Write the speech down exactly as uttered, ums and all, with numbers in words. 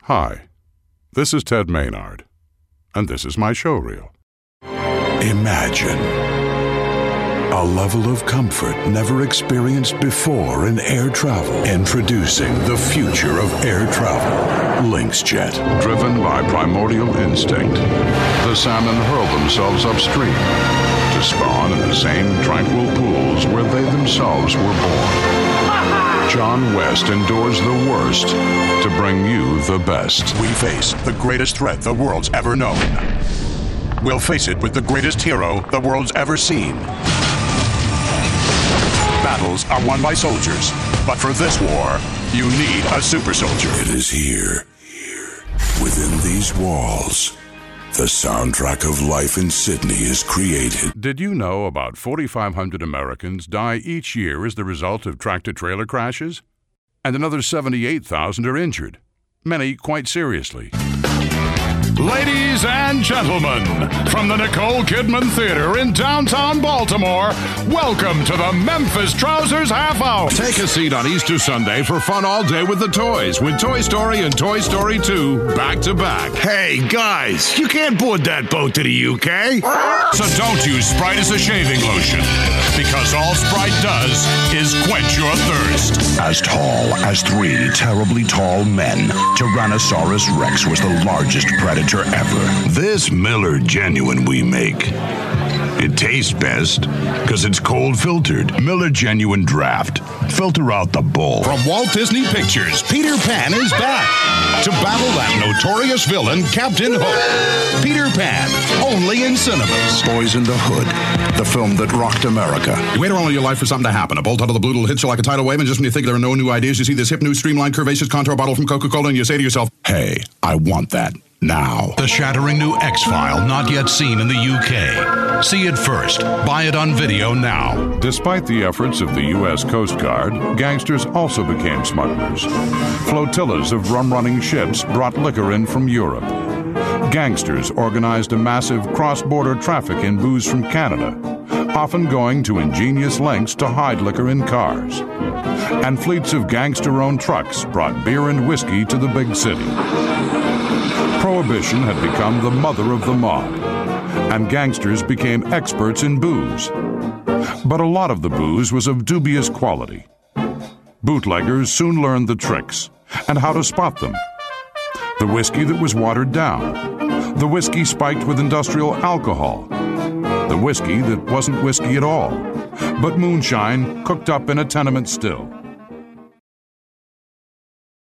Hi, this is Ted Maynard, and this is my show reel. Imagine a level of comfort never experienced before in air travel. Introducing the future of air travel, LynxJet. Driven by primordial instinct, the salmon hurl themselves upstream to spawn in the same tranquil pools where they themselves were born. John West endures the worst to bring you the best. We face the greatest threat the world's ever known. We'll face it with the greatest hero the world's ever seen. Battles are won by soldiers, but for this war, you need a super soldier. It is here, here, within these walls. The soundtrack of life in Sydney is created. Did you know about forty-five hundred Americans die each year as the result of tractor-trailer crashes? And another seventy-eight thousand are injured, many quite seriously. Ladies and gentlemen, from the Nicole Kidman Theater in downtown Baltimore, welcome to the Memphis Trousers Half Hour. Take a seat on Easter Sunday for fun all day with the toys, with Toy Story and Toy Story two back to back. Hey, guys, you can't board that boat to the U K. So don't use Sprite as a shaving lotion, because all Sprite does is quench your thirst. As tall as three terribly tall men, Tyrannosaurus Rex was the largest predator ever. This Miller Genuine we make, it tastes best because it's cold filtered. Miller Genuine Draft. Filter out the bull. From Walt Disney Pictures, Peter Pan is back to battle that notorious villain, Captain Hook. Peter Pan, only in cinemas. Boys in the Hood, the film that rocked America. You wait all of your life for something to happen. A bolt out of the blue will hit you like a tidal wave, and just when you think there are no new ideas, you see this hip, new, streamlined, curvaceous contour bottle from Coca-Cola, and you say to yourself, hey, I want that now. The shattering new X-File, not yet seen in the U K. See it first. Buy it on video now. Despite the efforts of the U S Coast Guard, gangsters also became smugglers. Flotillas of rum-running ships brought liquor in from Europe. Gangsters organized a massive cross-border traffic in booze from Canada, often going to ingenious lengths to hide liquor in cars. And fleets of gangster-owned trucks brought beer and whiskey to the big city. Prohibition had become the mother of the mob, and gangsters became experts in booze. But a lot of the booze was of dubious quality. Bootleggers soon learned the tricks and how to spot them. The whiskey that was watered down, the whiskey spiked with industrial alcohol, the whiskey that wasn't whiskey at all, but moonshine cooked up in a tenement still.